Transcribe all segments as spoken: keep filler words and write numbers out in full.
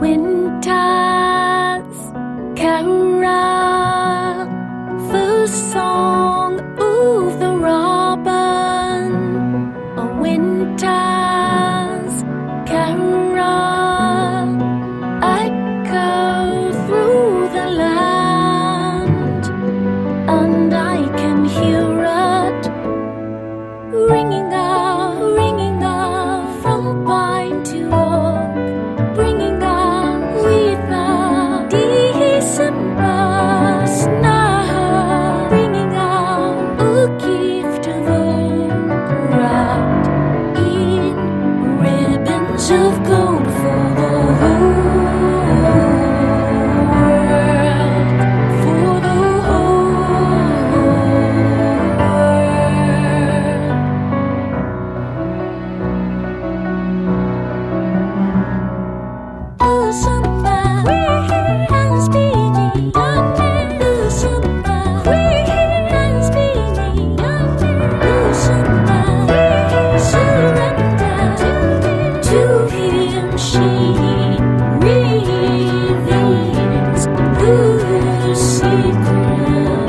winter's carol, first song of the robin, a winter's carol, echo through the land, and I can hear it ringing out, ringing out from pine to oak, bringing out with the December snow, bringing out a gift to the crowd in ribbons of gold for the whole world, for the whole world. The summer has been the summer has been the summer surrender to him. She reveals the secret.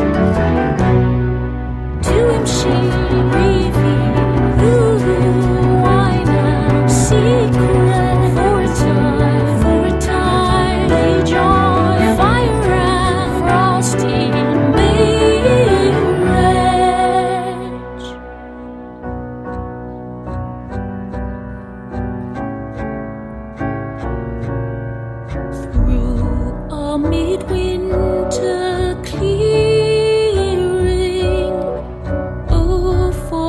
To him she reveals the wine secret. For a time, for a time, they joy, fire and frosty marriage. Through a midwinter clearing, a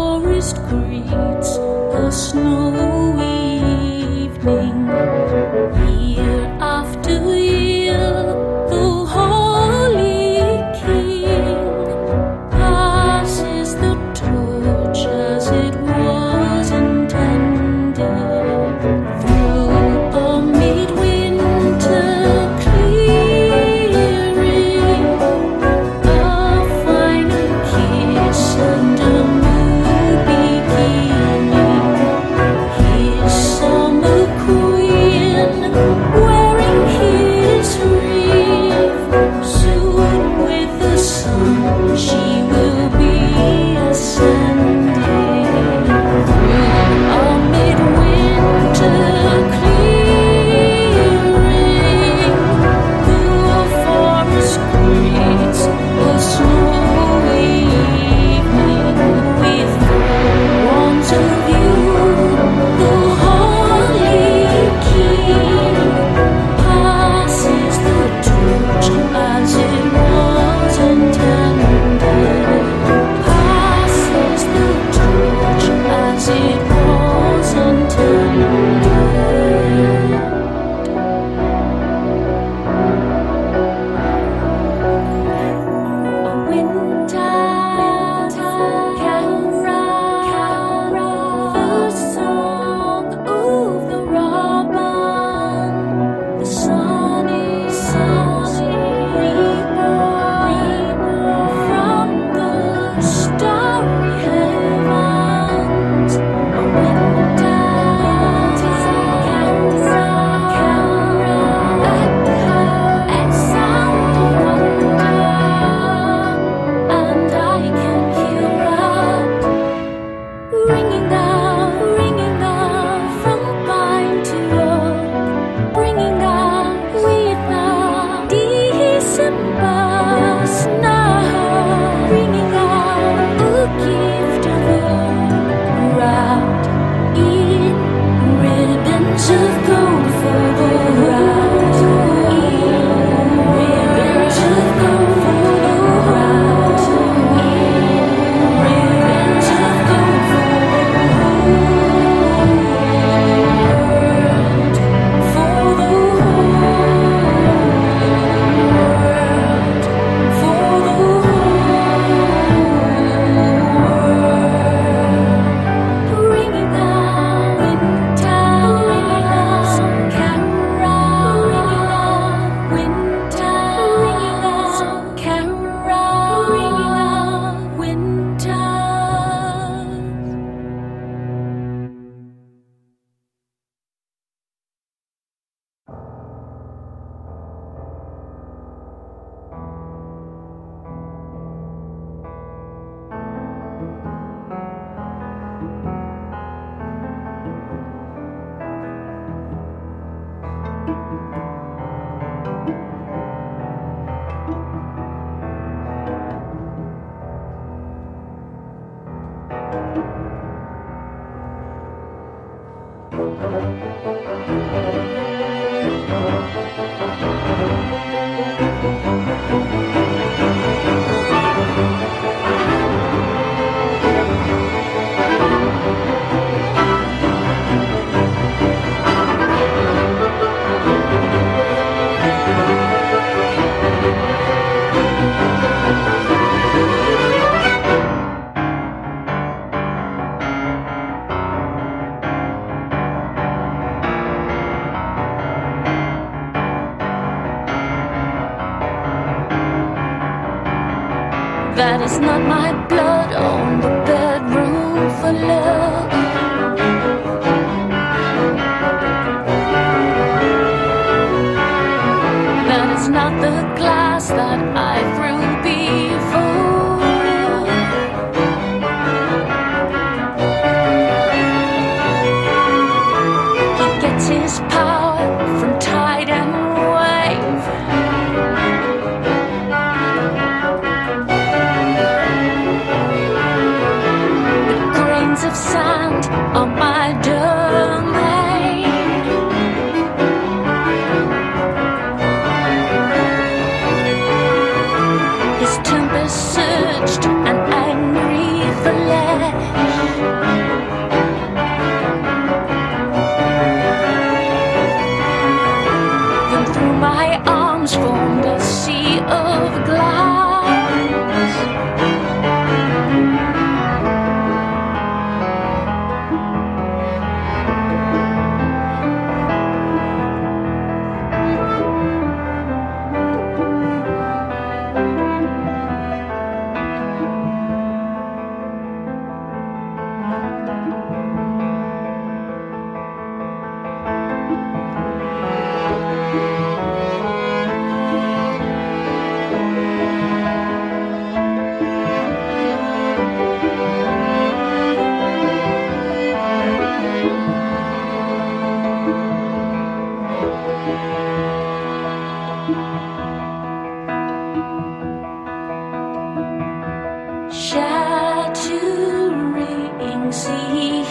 That is not my blood on the bedroom floor. That is not the glass that I threw before. He gets his power from tide and wave. Of sand on my domain. His temper surged an angry flash. Then through my arms formed a sea of glass. Shattering sea,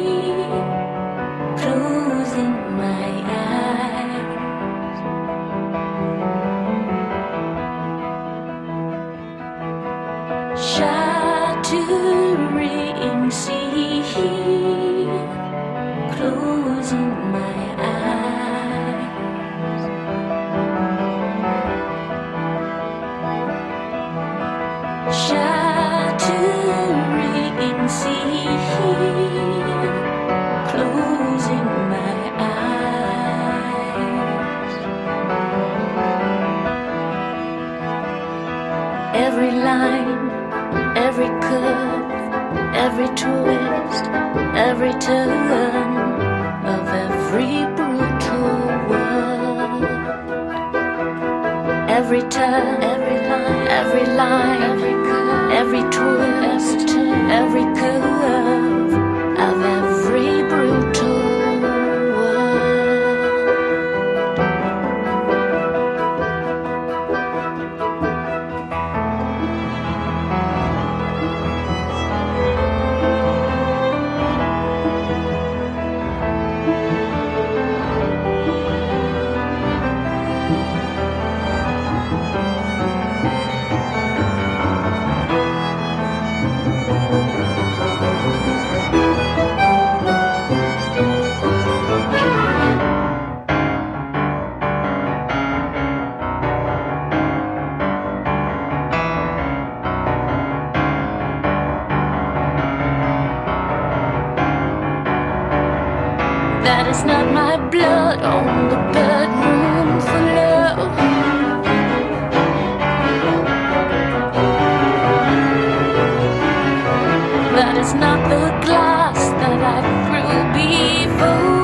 closing my eyes. Shattering sea, closing my eyes. Shattering sea, closing my eyes. Every line, every curve, every twist, every turn of every brutal word. Every turn, every line, every line, every curve, every twist, every curve of every brutal word. That is not my blood on the bedroom floor. That is not the glass that I threw before.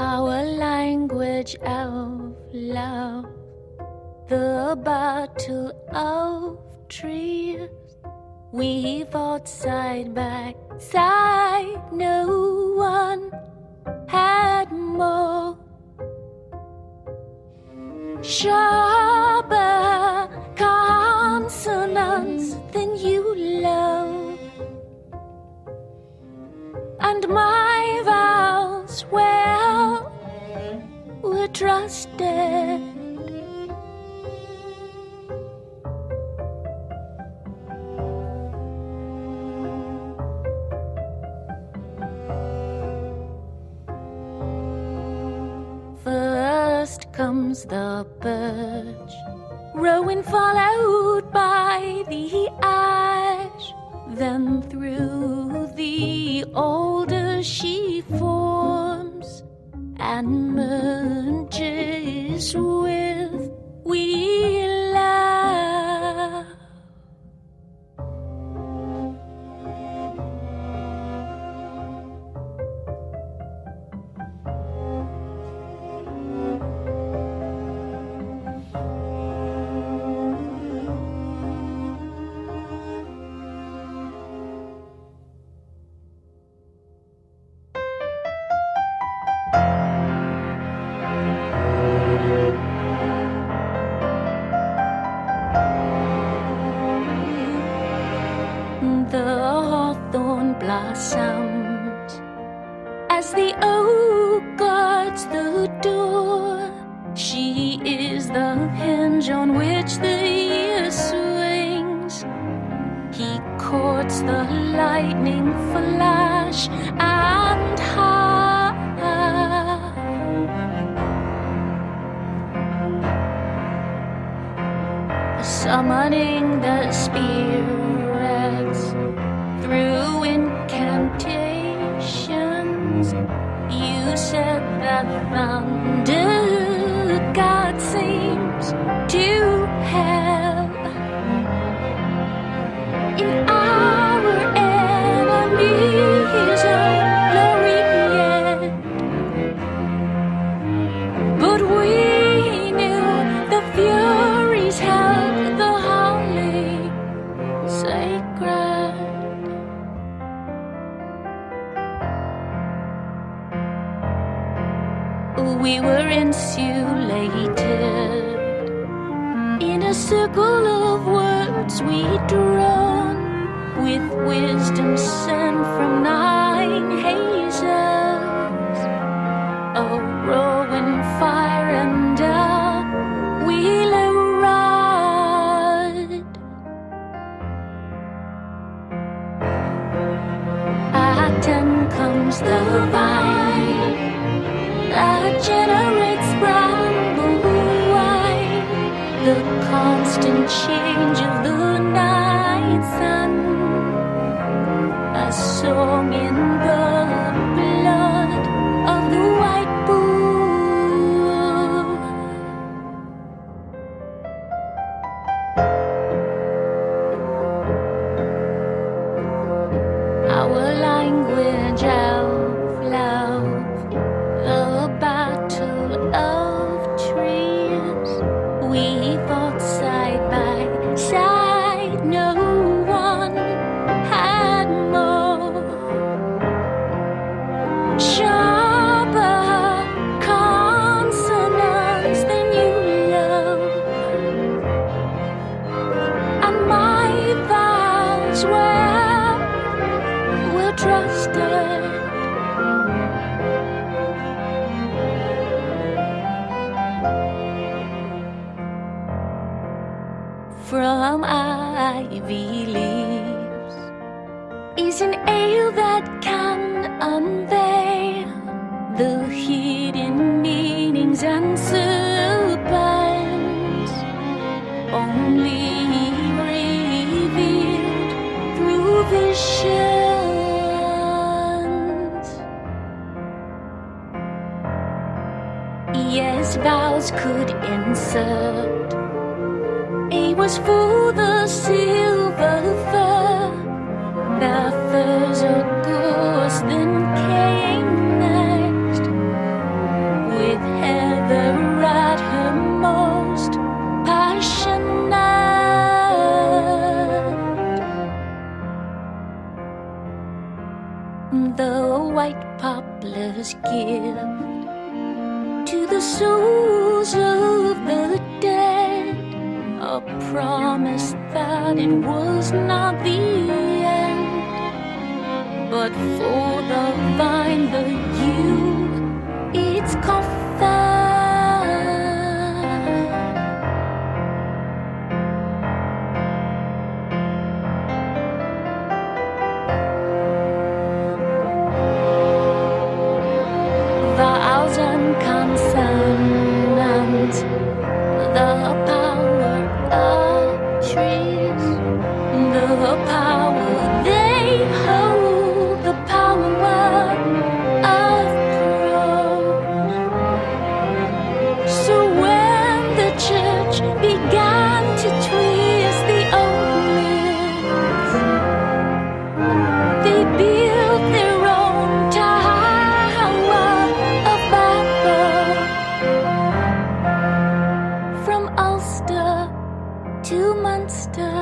our language of love, the battle of trees. We fought side by side, no one had more sharper consonants than you love, and my vows, well, were trusted. First comes the birch, rowan followed by the ash. Then through the alder she forms and merges with we love. The hawthorn blossoms as the oak guards the door. She is the hinge on which the year swings. He courts the lightning flash and high, summoning the spirits through incantations. You said that thunder God seems to have in our enemies glory yet, but we knew the furies held the holy sacred. We were insulated in a circle of words we'd drawn, with wisdom sent from nine hazels, a rowan fire and a wheeler rod. At ten comes the vine that generates bramble wine, the constant change of the night sun, a song in the blood of the white bull. Our language of love, the battle of trees. We fought side by side, no one had more sharper consonants than you love, and my vows were, were trusted. From ivy leaves is an ale that can unveil the hidden meanings and serpents, only revealed through visions. Yes, vows could insert. A was for the silver fur, the furs of gorse then came next. priceless gift to the souls of the dead, a promise that it was not the end, but for the vine, the yew, its coffin. Thousand consonants, the power of trees, the power they hold, the power of prose. So when the church began to twist the old myths, they built their own tower of Babel, from Ulster to Munster.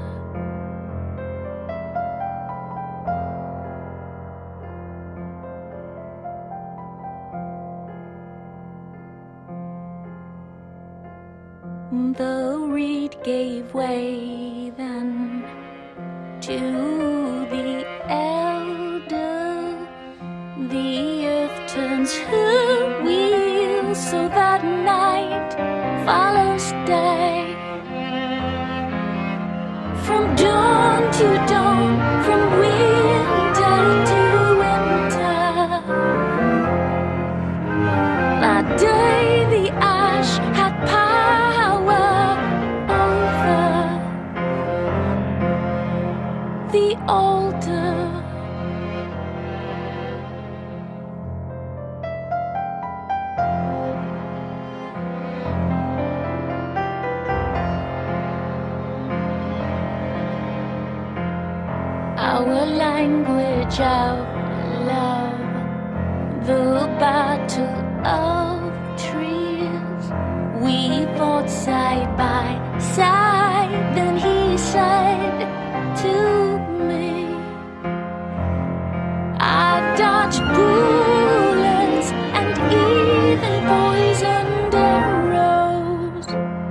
The reed gave way then to the elder. The earth turns her wheels so that night follows day. From dawn to dawn, from winter to winter, that day the ash had power over the altar. Our language of love, the battle of trees. We fought side by side, then he said to me, I've dodged bullets and even poisoned arrows,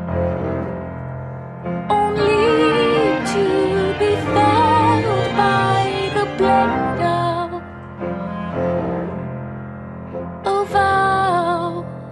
only to be felled by the blade of a vow.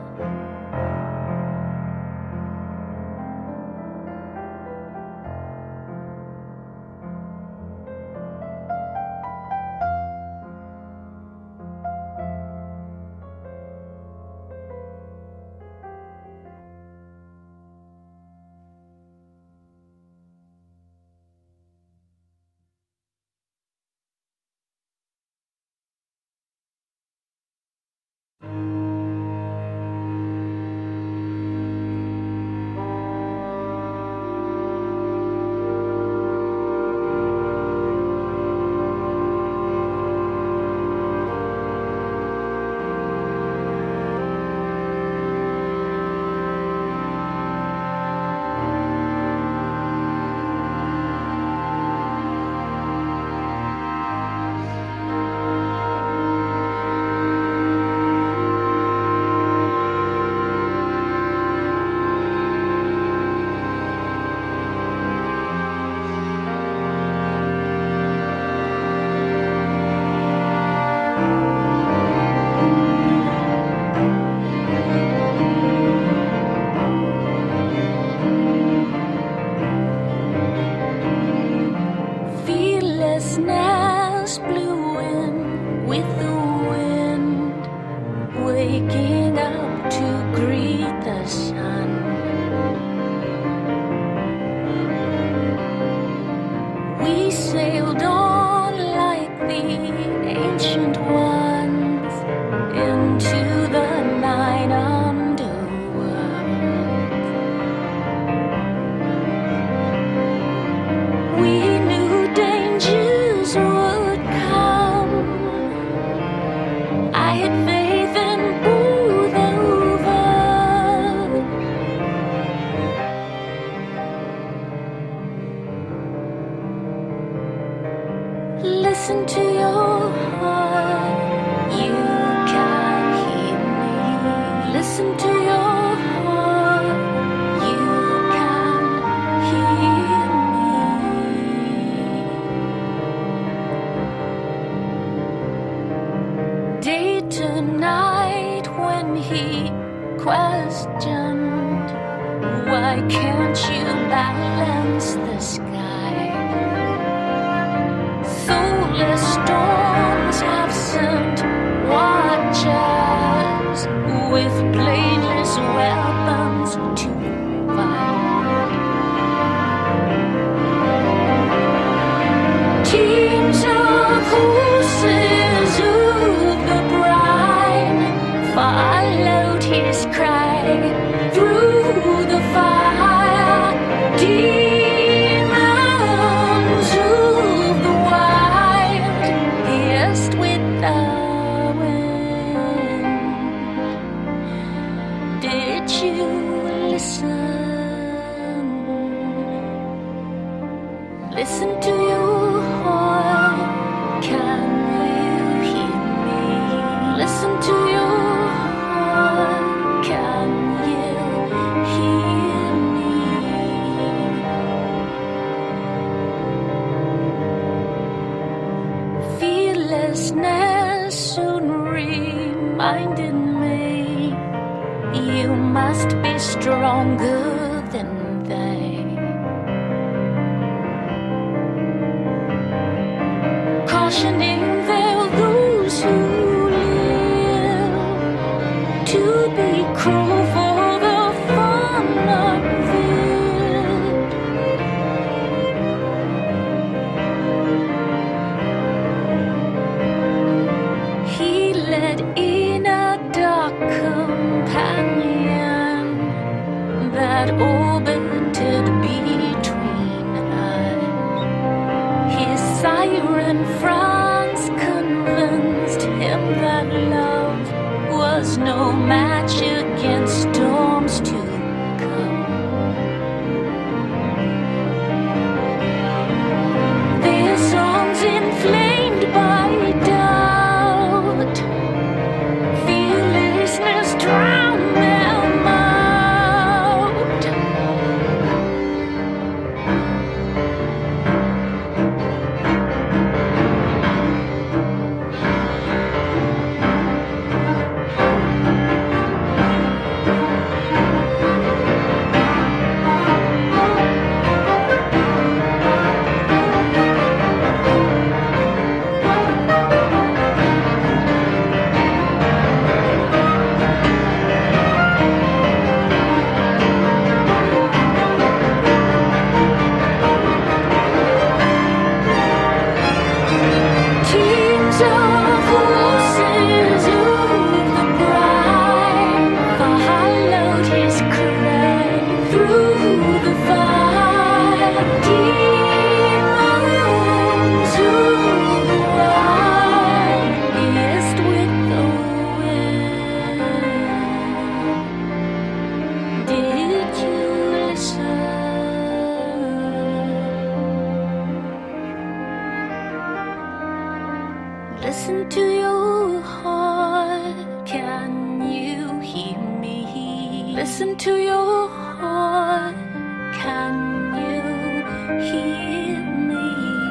Fearlessness blew in with the wind, waking up to greet the sun. We sailed on like the ancient ones into the night underworld. We knew dangers would come. I had faith in both of us. Listen to your heart. You Listen to your heart, you can hear me. Day to night when he questioned, why can't you balance the sky? Soulless storms have sent watchers with bladeless weapons to fight. Teams of horses of the brine followed his cry through the fire. Demons of the wild pierced with the wind. Did you listen? Listen to your heart. Can you hear me? Listen to your heart. Can you hear me? Fearlessness soon reminded me you must be stronger than they. Cautioning there those who live to be cruel for the fun of it. He led in a dark companion that orbited between us. His siren France convinced him that love was no match against storms to come. Their songs inflamed by doubt, fearlessness drowned them out. Teams of horses of the brine followed his cry through the fire. Demons of the wild pierced with the wind. Did you listen? Listen to your heart. Can you hear me? Listen to your heart. Can you hear me?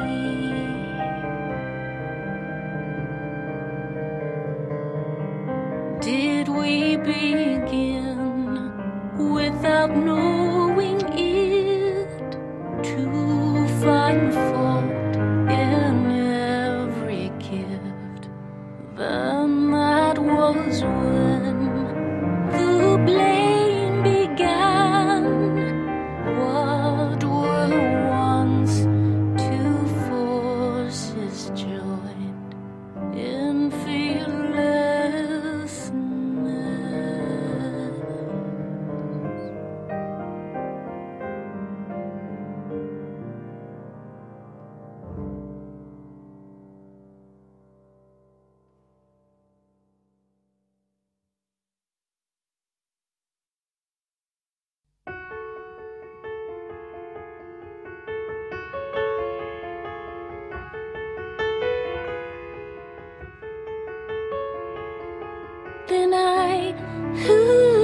Did we begin without knowing it to find fault in every gift? Then that was when the blame began. What were once two forces joined in fearlessness? Then I, ooh,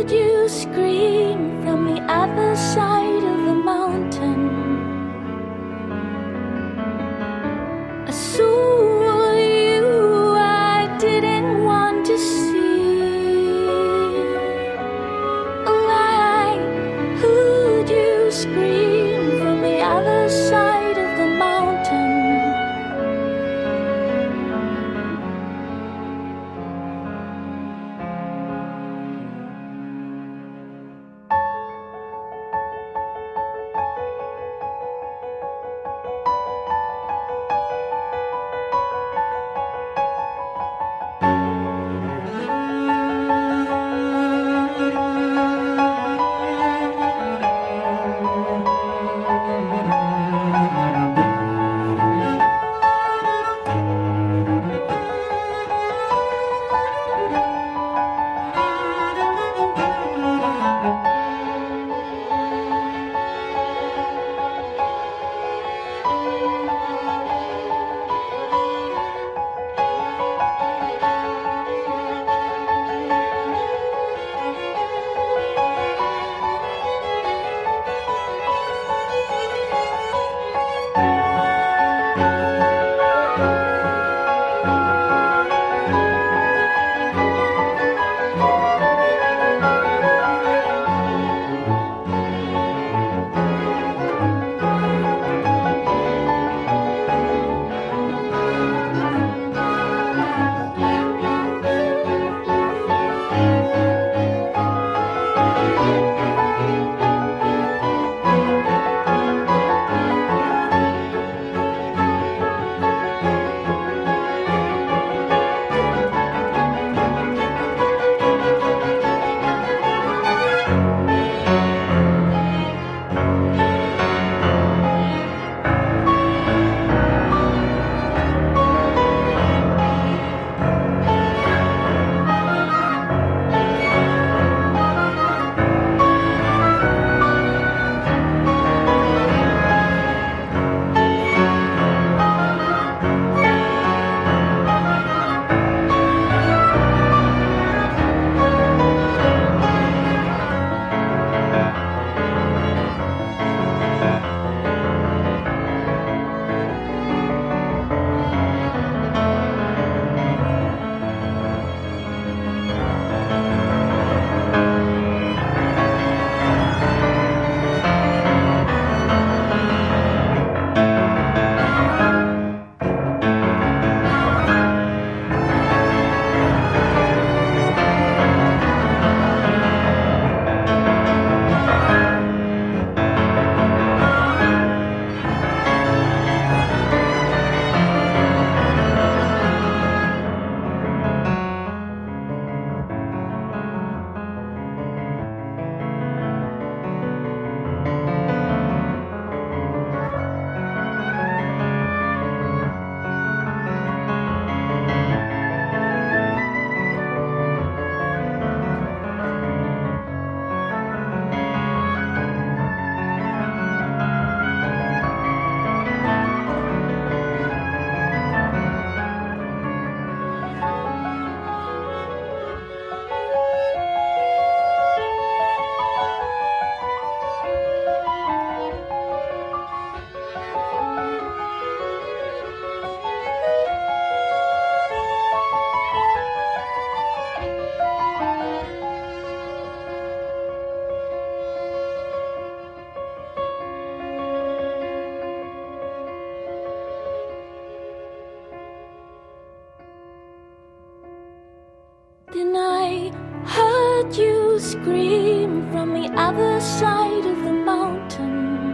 scream from the other side of the mountain.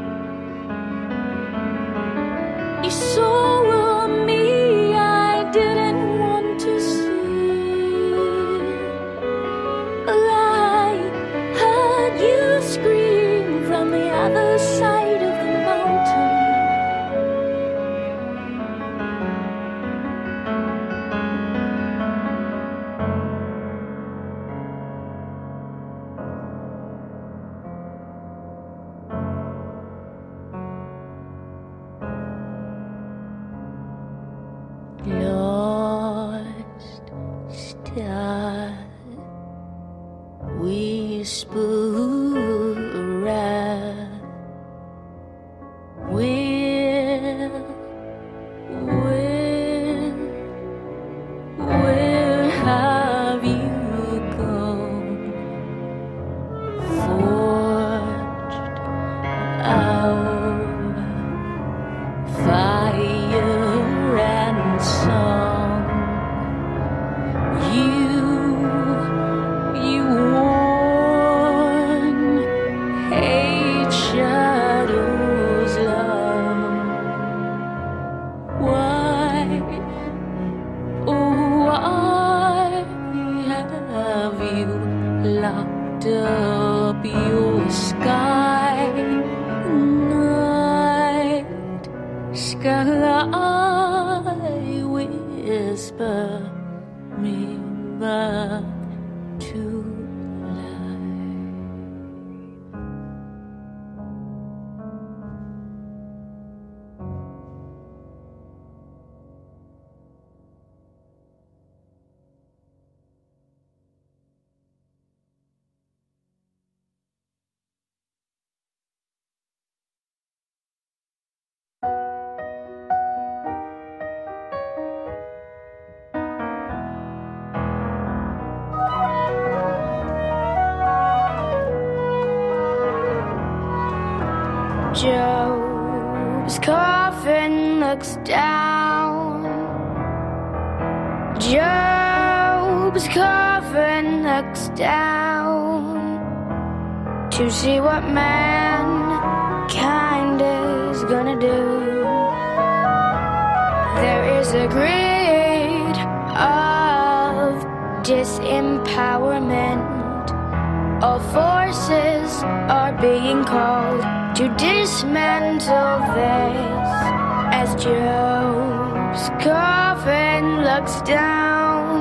You saw me I didn't want to see. I heard you scream from the other side of the mountain. Lost star, whisper around. Where, where, where have you gone? Forged out fire and song. You, you warn, hate shadows long. Why, oh why have you locked up your sky? Night sky, whisper me back to life. Job's coffin looks down. Job's coffin looks down to see what mankind is gonna do. There is a greed of disempowerment. All forces are being called to dismantle this. As Job's coffin looks down,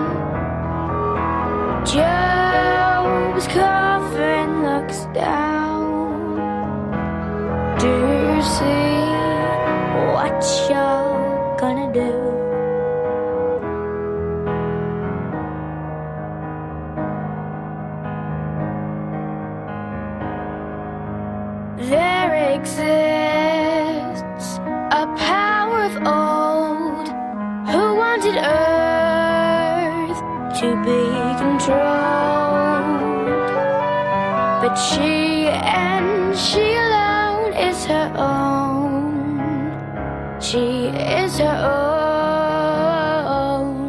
Job's coffin looks down. Do you see what you're gonna do? There exists a power of old who wanted Earth to be controlled, but she and she alone is her own. She is her own.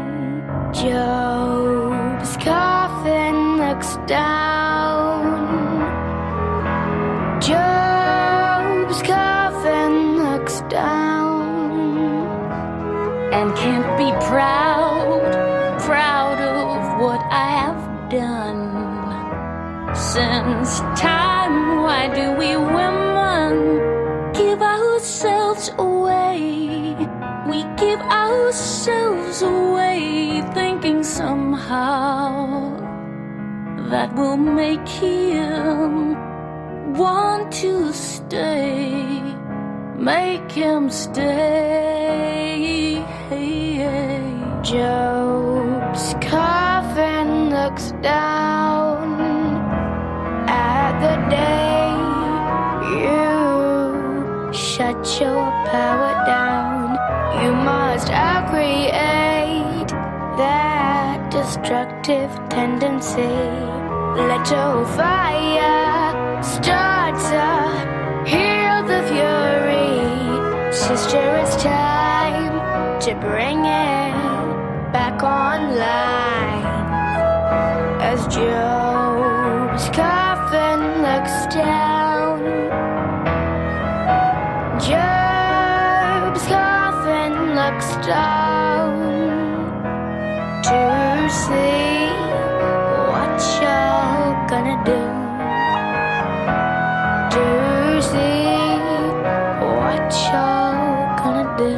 Job's coffin looks down. Job's coffin looks down and can't be proud, proud of what I have done. Since time, why do we women give ourselves away? We give ourselves away, thinking somehow that will make him want to stay, make him stay. Job's coffin looks down at the day you shut your power down. You must outcreate that destructive tendency. Let your fire start to heal the fury. Sister, it's time to bring it back online. As Joe looks down to see what you're gonna do, to see what you're gonna do.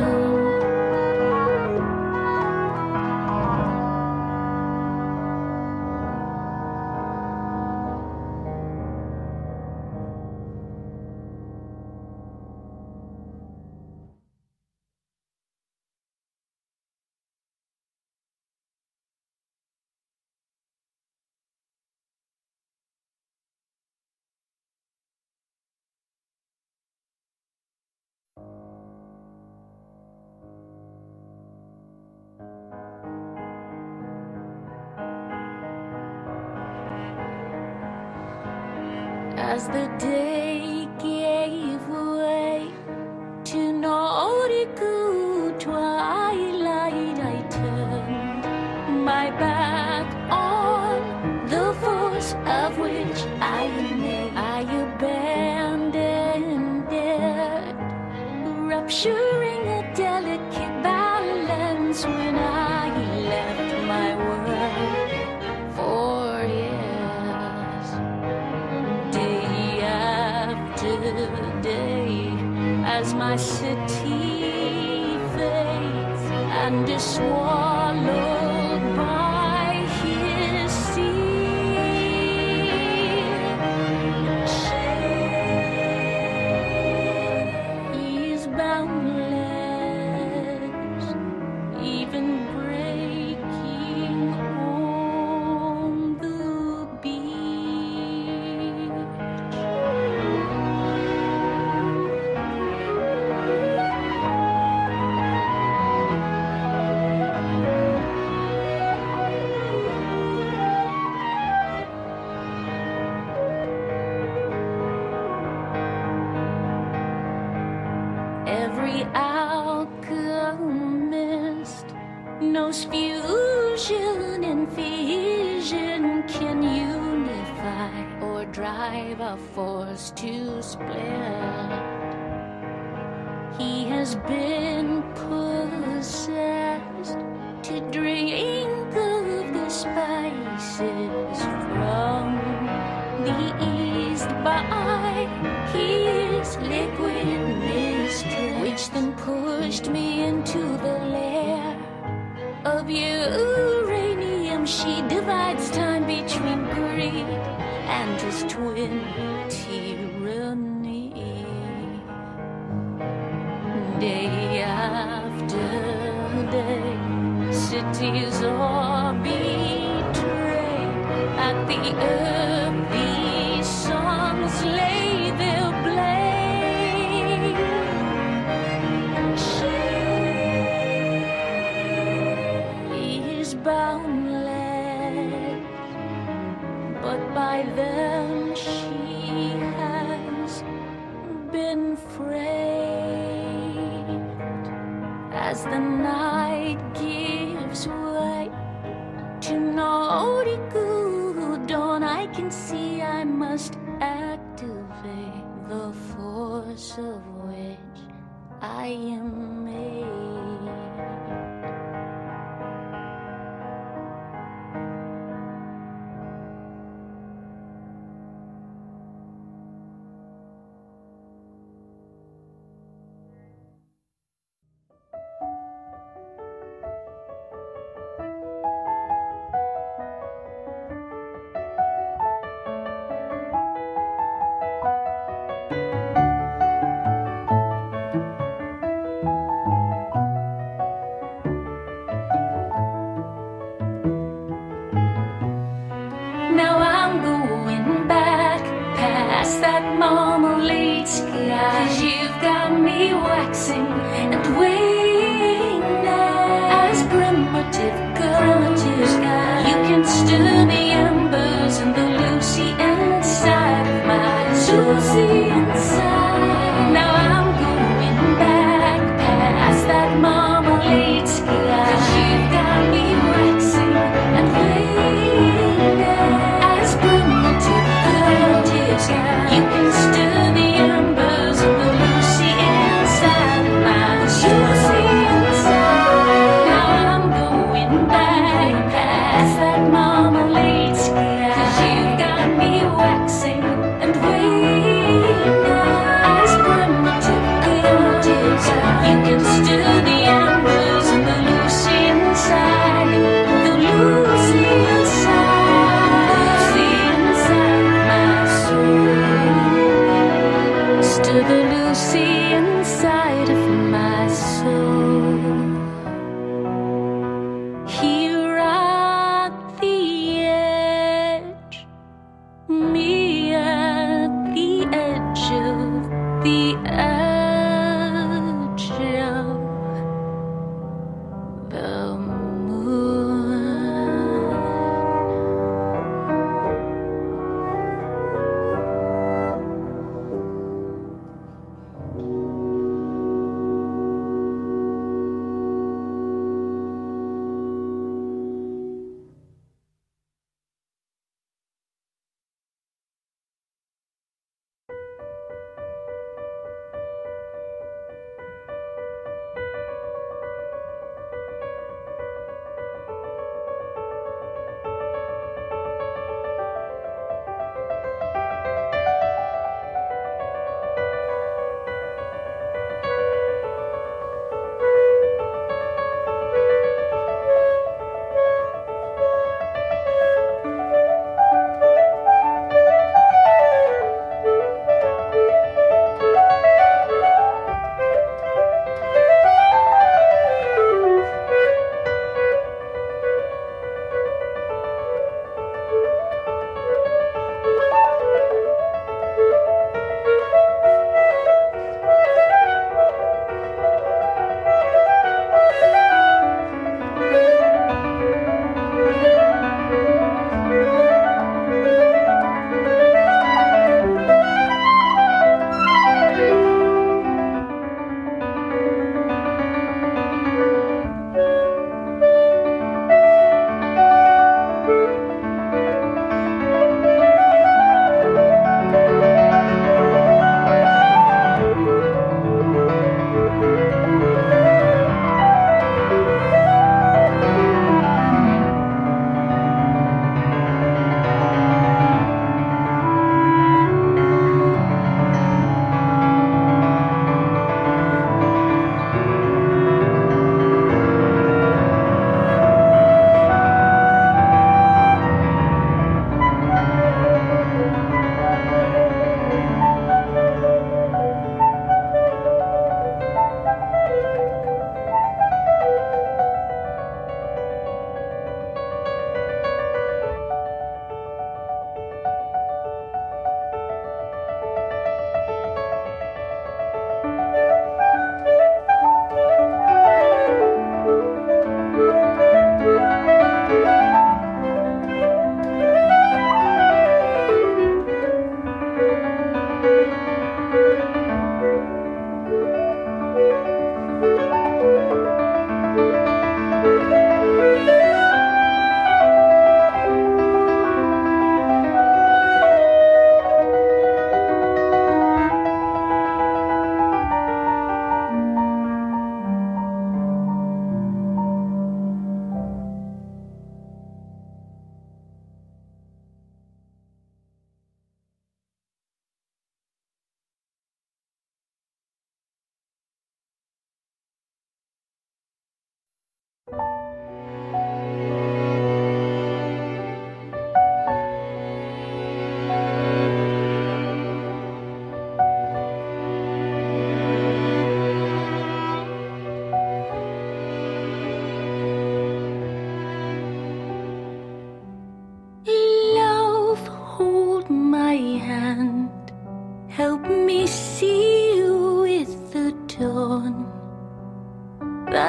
As the day gave way to nautical twilight, I turned my back on the force of which I made. I abandoned it, rupturing a delicate balance when I left my world for years. Day after day, as my city fades and is swallowed by his sea, he's boundless, even breaking on the beach. Every alchemist knows fusion and fission can unify or drive a force to split. He has been possessed to drink of the spices from the east by his liquid mistress, which then pushed me into the lair of uranium. She divides time between greed and his twin tyranny. Day after day, cities are betrayed at the earth. These songs lay their blame. She is boundless, but by them she has been frayed. As the night gives way to nautical dawn, I can see I must activate the force of which I am made. Now I'm going back past that marmalade sky, 'cause you've got me waxing and waning now. As primitive primitive sky, you can stir the embers and the Lucy inside of my Lucy inside. Now I'm going back past that marmalade sky, 'cause you've got me waxing and waning now. As primitive primitive sky, you can stir the embers and the Lucy inside of my Lucy inside.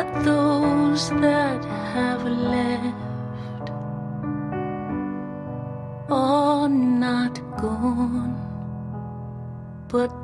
that those that have left are not gone, but